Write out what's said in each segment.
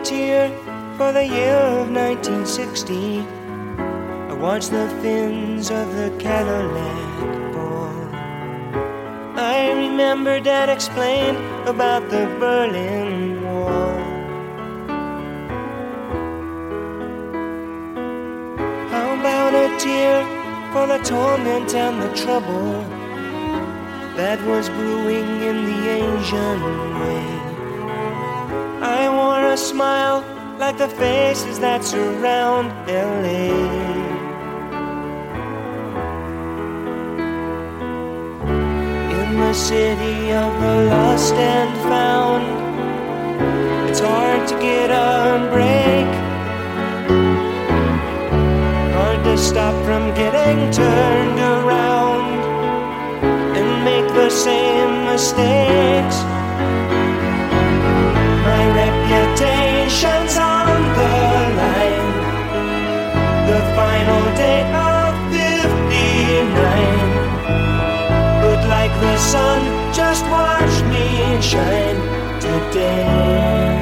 tear for the year of 1960. I watched the fins of the Cadillac fall. I remember Dad explained about the Berlin Wall. How about a tear for the torment and the trouble that was brewing in the Asian way? I wore a smile like the faces that surround LA. In the city of the lost and found, it's hard to get a break, hard to stop from getting turned around and make the same mistakes. My reputation's on the line, the final day of 59. But like the sun, just watch me shine today.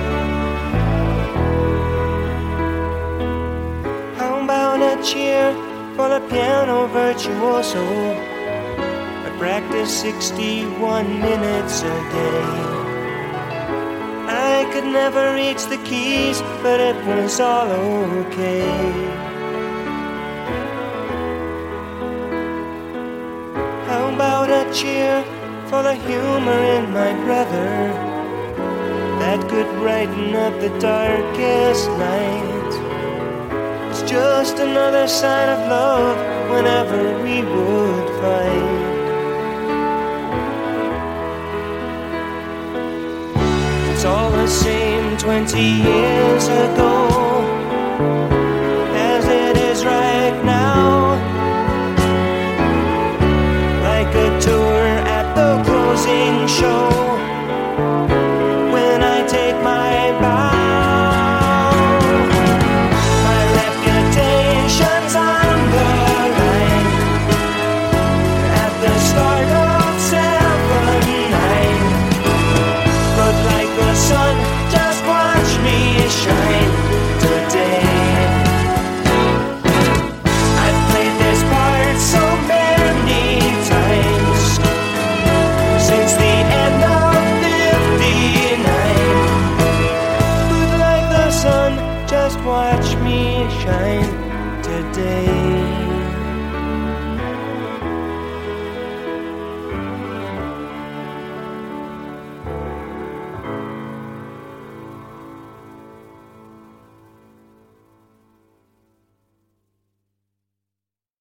How about a cheer for the piano virtuoso? I practice 61 minutes a day. I could never reach the keys, but it was all okay. How about a cheer for the humor in my brother that could brighten up the darkest nights? It's just another sign of love whenever we would fight. It's all the same 20 years ago.